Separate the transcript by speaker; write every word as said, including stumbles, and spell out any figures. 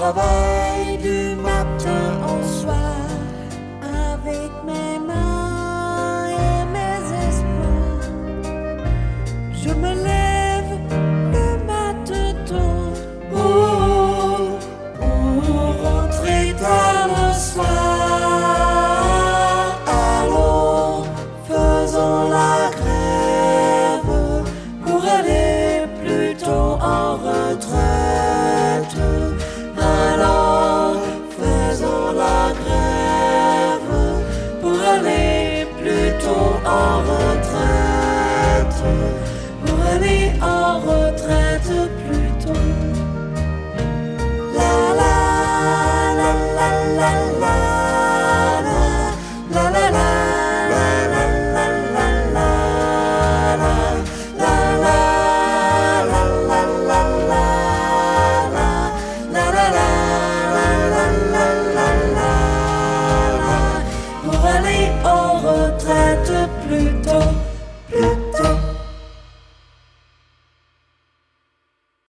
Speaker 1: travail du matin au soir, avec mes mains et mes espoirs. Je me lève le matin tôt pour, pour rentrer tard le soir. Alors faisons la